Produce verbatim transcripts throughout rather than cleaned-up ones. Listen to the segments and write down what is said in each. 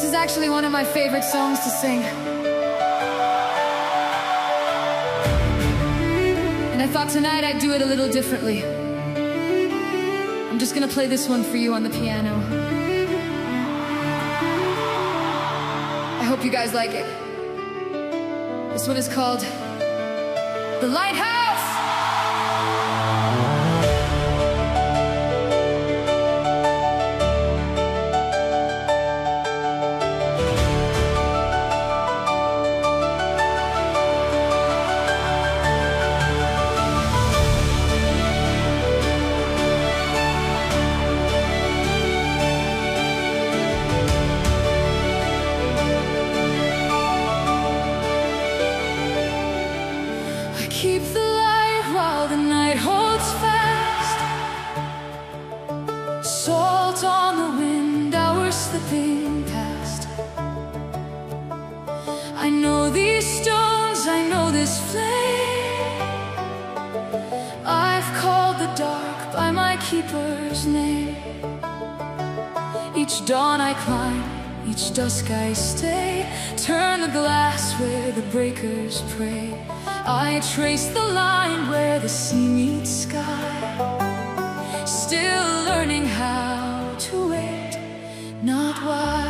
is actually one of my favorite songs to sing. And I thought tonight I'd do it a little differently. I'm just gonna play this one for you on the piano. I hope you guys like it. This one is called The Lighthouse. Keep the light while the night holds fast. Salt on the wind, hours slipping past. I know these stones, I know this flame. I've called the dark by my keeper's name. Each dawn I climb, each dusk I stay. Turn the glass where the breakers pray. I trace the line where the sea meets sky. Still learning how to wait, not why.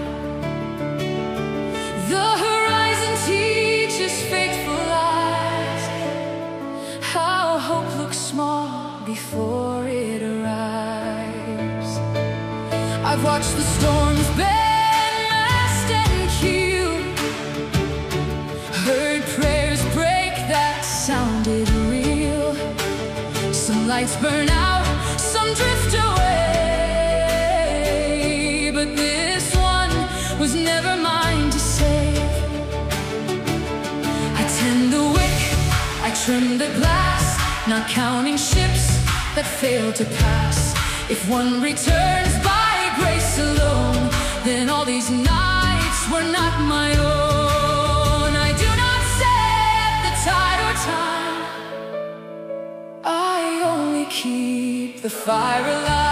The horizon teaches faithful eyes how hope looks small before it arrives. I've watched the storms bend, mast and keel, heard prayers break that sounded real. Some lights burn out, some drift away, but this one was never mine to save. I tend the wick, I trim the glass, not counting ships that fail to pass. If one returns by grace alone, then all these nights were not my own. I do not set the tide or time, I only keep the fire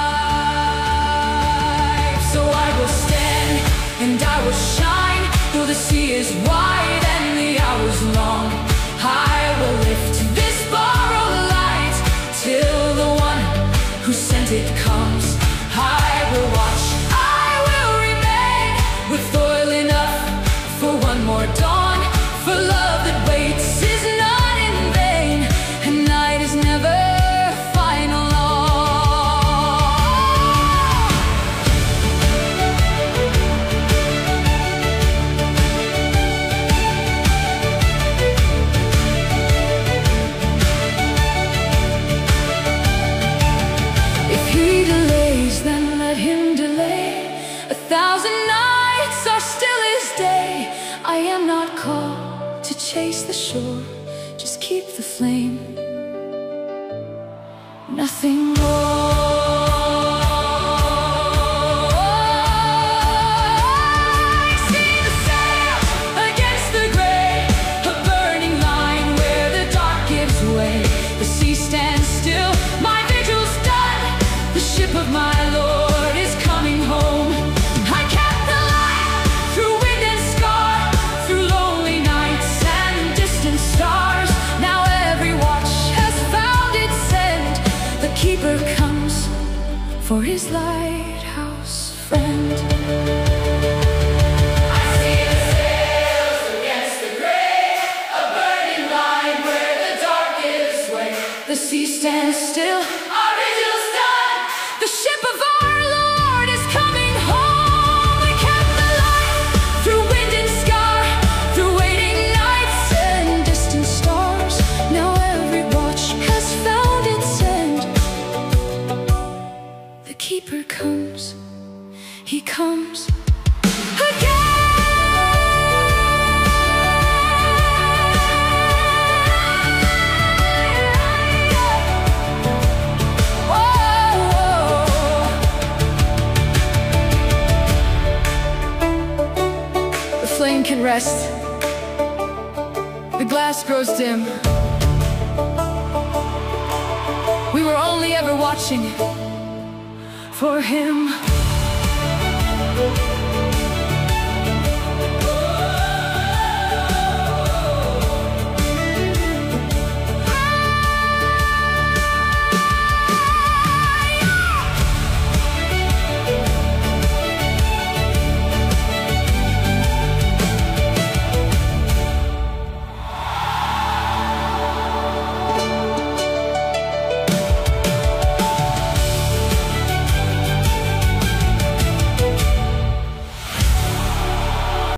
alive. So I will stand and I will shine, though the sea is wide and the hours long. I will lift this borrowed light till the one who sent it comes. I will watch, I will remain, with oil enough for one more dawn. For love that waits is not in vain, and night is never final. If he delays, then let him delay. A thousand nights are still his day. I am not called to chase the shore, just keep the flame, nothing more. I see the sails against the gray, a burning line where the dark gives way. The sea stands still, my vigil's done. The ship of my Lord is coming home. I kept the light through wind and scar, through lonely nights and distant stars. Now every watch has found its end. The keeper comes for his lighthouse friend. I see the sails against the gray, a burning line where the dark gives way. The sea stands still, our vigil's done. The ship of our Lord is coming home. We kept the light through wind and scar, through waiting nights and distant stars. Now every watch has found its end. The keeper comes, he comes again. The flame can rest, the glass grows dim. We were only ever watching for him.